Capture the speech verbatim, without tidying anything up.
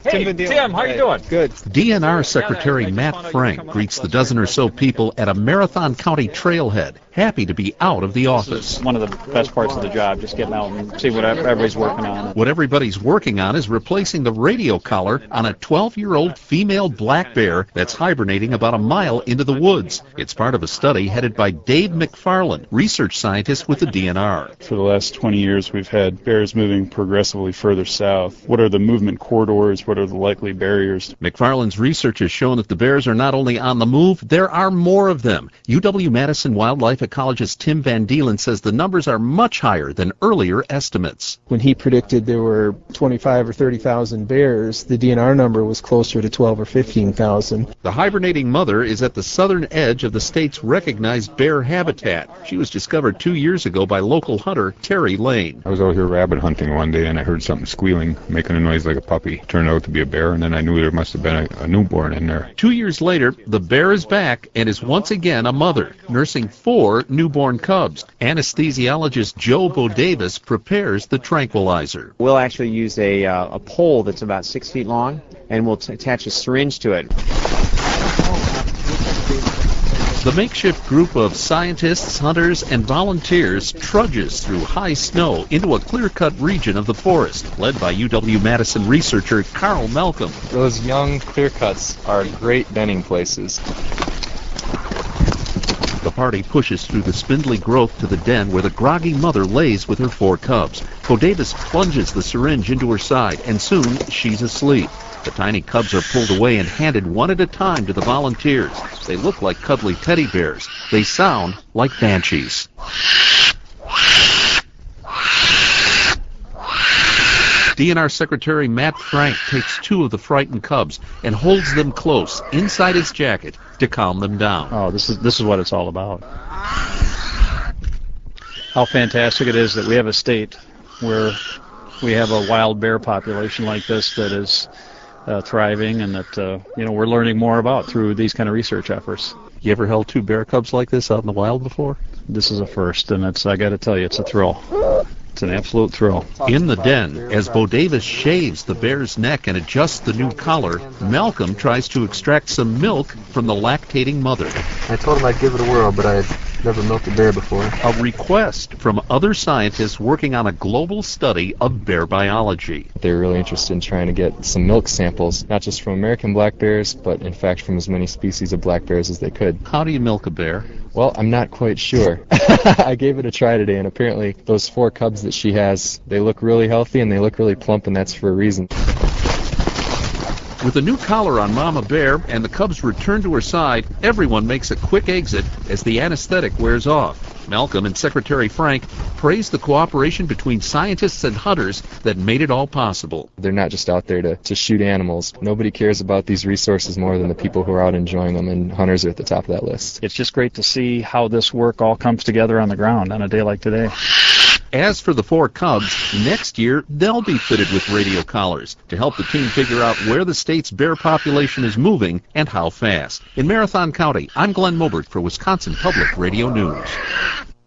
Hey, Tim, Tim how you doing? Good. D N R Secretary Matt Frank greets the dozen or so people at a Marathon County trailhead, happy to be out of the office. One of the best parts of the job, just getting out and see what everybody's working on. What everybody's working on is replacing the radio collar on a twelve-year-old female black bear that's hibernating about a mile into the woods. It's part of a study headed by Dave McFarland, research scientist with the D N R. For the last twenty years, we've had bears moving progressively further south. What are the movement corridors? What are the likely barriers? McFarland's research has shown that the bears are not only on the move, there are more of them. U W-Madison wildlife ecologist Tim Van Deelen says the numbers are much higher than earlier estimates. When he predicted there were twenty-five or thirty thousand bears, the D N R number was closer to twelve or fifteen thousand. The hibernating mother is at the southern edge of the state's recognized bear habitat. She was discovered two years ago by local hunter Terry Lane. I was out here rabbit hunting one day and I heard something squealing, making a noise like a puppy. It turned out to be a bear, and then I knew there must have been a, a newborn in there. Two years later, the bear is back and is once again a mother, nursing four newborn cubs. Anesthesiologist Joe Bodavis prepares the tranquilizer. We'll actually use a, uh, a pole that's about six feet long, and we'll t- attach a syringe to it. The makeshift group of scientists, hunters, and volunteers trudges through high snow into a clear-cut region of the forest, led by U W-Madison researcher Carl Malcolm. Those young clear-cuts are great denning places. The party pushes through the spindly growth to the den where the groggy mother lays with her four cubs. Bodavis plunges the syringe into her side, and soon she's asleep. The tiny cubs are pulled away and handed one at a time to the volunteers. They look like cuddly teddy bears. They sound like banshees. D N R Secretary Matt Frank takes two of the frightened cubs and holds them close inside his jacket to calm them down. Oh, this is this is what it's all about. How fantastic it is that we have a state where we have a wild bear population like this that is Uh, thriving, and that uh, you know we're learning more about through these kind of research efforts. You ever held two bear cubs like this out in the wild before? This is a first, and it's I got to tell you, it's a thrill. It's an absolute thrill. In the den, as Bodavis shaves the bear's neck and adjusts the new collar, Malcolm tries to extract some milk from the lactating mother. I told him I'd give it a whirl, but I had never milked a bear before. A request from other scientists working on a global study of bear biology. They were really interested in trying to get some milk samples, not just from American black bears, but in fact from as many species of black bears as they could. How do you milk a bear? Well, I'm not quite sure. I gave it a try today, and apparently those four cubs that she has, they look really healthy and they look really plump, and that's for a reason. With a new collar on Mama Bear and the cubs returned to her side, everyone makes a quick exit as the anesthetic wears off. Malcolm and Secretary Frank praise the cooperation between scientists and hunters that made it all possible. They're not just out there to, to shoot animals. Nobody cares about these resources more than the people who are out enjoying them, and hunters are at the top of that list. It's just great to see how this work all comes together on the ground on a day like today. As for the four cubs, next year they'll be fitted with radio collars to help the team figure out where the state's bear population is moving and how fast. In Marathon County, I'm Glenn Mobert for Wisconsin Public Radio News.